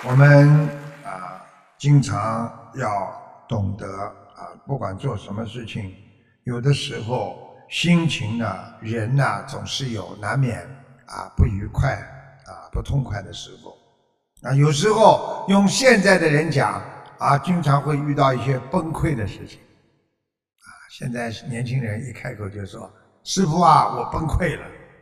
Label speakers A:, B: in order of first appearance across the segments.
A: 我们经常要懂得不管做什么事情，有的时候心情呢，人呢总是有难免不愉快不痛快的时候有时候用现在的人讲经常会遇到一些崩溃的事情现在年轻人一开口就说师父我崩溃了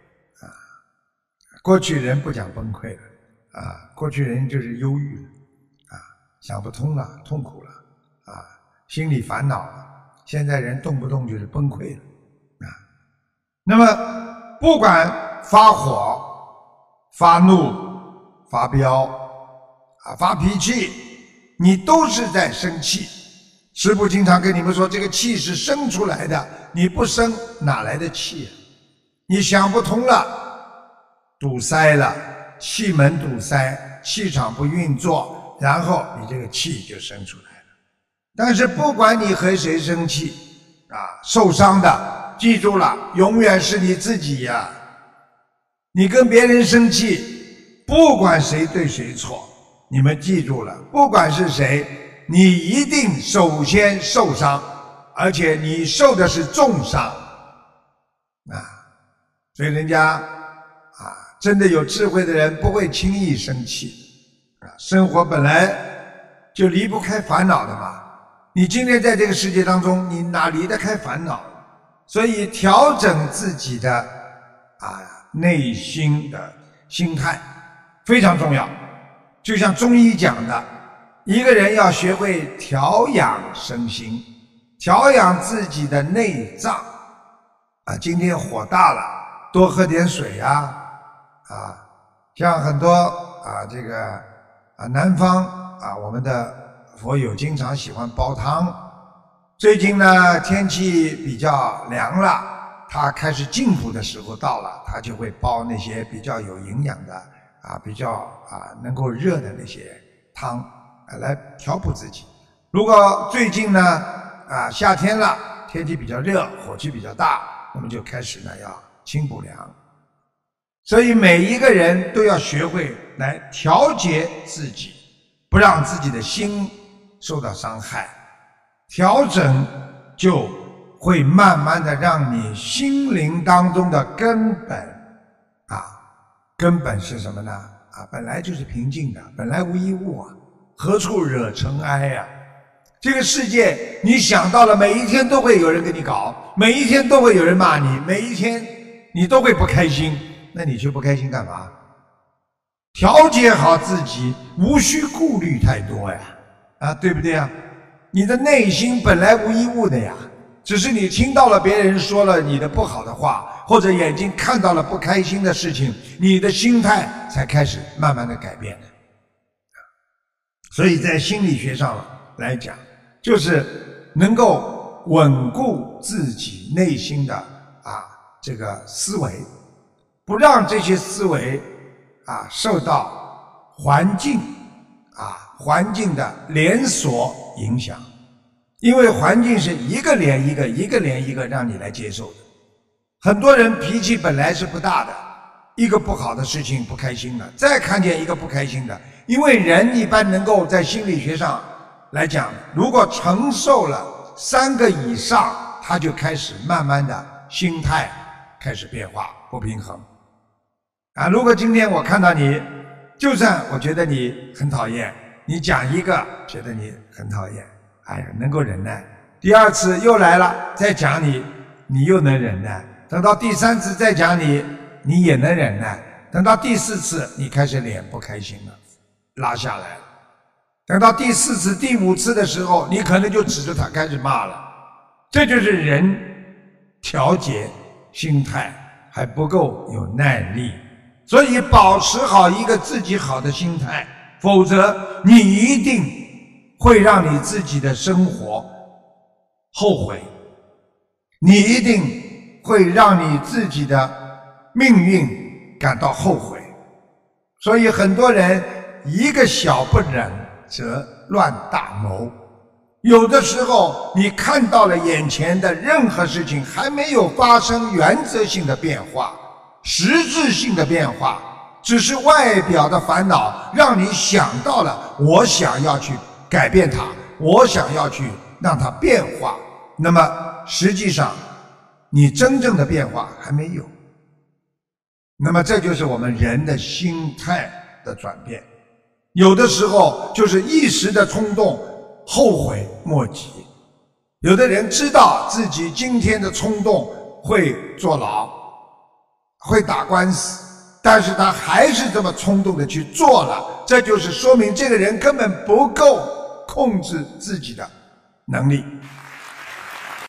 A: 过去人不讲崩溃了过去人就是忧郁了想不通了，痛苦了心里烦恼了。现在人动不动就是崩溃了那么不管发火、发怒、发飙发脾气，你都是在生气。师父经常跟你们说，这个气是生出来的，你不生哪来的气你想不通了，堵塞了，气门堵塞，气场不运作，然后你这个气就生出来了。但是不管你和谁生气受伤的记住了，永远是你自己呀。你跟别人生气，不管谁对谁错，你们记住了，不管是谁，你一定首先受伤，而且你受的是重伤所以人家真的有智慧的人不会轻易生气生活本来就离不开烦恼的嘛。你今天在这个世界当中，你哪离得开烦恼？所以调整自己的内心的心态非常重要。就像中医讲的，一个人要学会调养身心，调养自己的内脏今天火大了，多喝点水像很多这个南方我们的佛友经常喜欢煲汤。最近呢天气比较凉了，他开始进补的时候到了，他就会煲那些比较有营养的比较能够热的那些汤来调补自己。如果最近呢夏天了，天气比较热，火气比较大，那么就开始呢要清补凉。所以每一个人都要学会来调节自己，不让自己的心受到伤害，调整就会慢慢的让你心灵当中的根本根本是什么呢本来就是平静的，本来无一物何处惹尘埃这个世界你想到了，每一天都会有人跟你搞，每一天都会有人骂你，每一天你都会不开心，那你去不开心干嘛？调节好自己，无需顾虑太多对不对你的内心本来无一物的只是你听到了别人说了你的不好的话，或者眼睛看到了不开心的事情，你的心态才开始慢慢的改变所以在心理学上来讲，就是能够稳固自己内心的这个思维，不让这些思维受到环境的连锁影响。因为环境是一个连一个，一个连一个让你来接受的。很多人脾气本来是不大的，一个不好的事情不开心了，再看见一个不开心的，因为人一般能够在心理学上来讲，如果承受了3个以上，他就开始慢慢的心态开始变化，不平衡如果今天我看到你，就算我觉得你很讨厌，你讲一个觉得你很讨厌，能够忍耐，第2次又来了再讲你，你又能忍耐，等到第3次再讲你，你也能忍耐，等到第4次你开始脸不开心了，拉下来了，等到第4次第5次的时候，你可能就指着他开始骂了。这就是人调节心态还不够有耐力。所以保持好一个自己好的心态，否则你一定会让你自己的生活后悔，你一定会让你自己的命运感到后悔。所以很多人一个小不忍则乱大谋，有的时候你看到了眼前的任何事情还没有发生原则性的变化、实质性的变化， 只是外表的烦恼让你想到了我想要去改变它，我想要去让它变化，那么实际上你真正的变化还没有。那么这就是我们人的心态的转变，有的时候就是一时的冲动，后悔莫及。有的人知道自己今天的冲动会坐牢，会打官司，但是他还是这么冲动的去做了，这就是说明这个人根本不够控制自己的能力。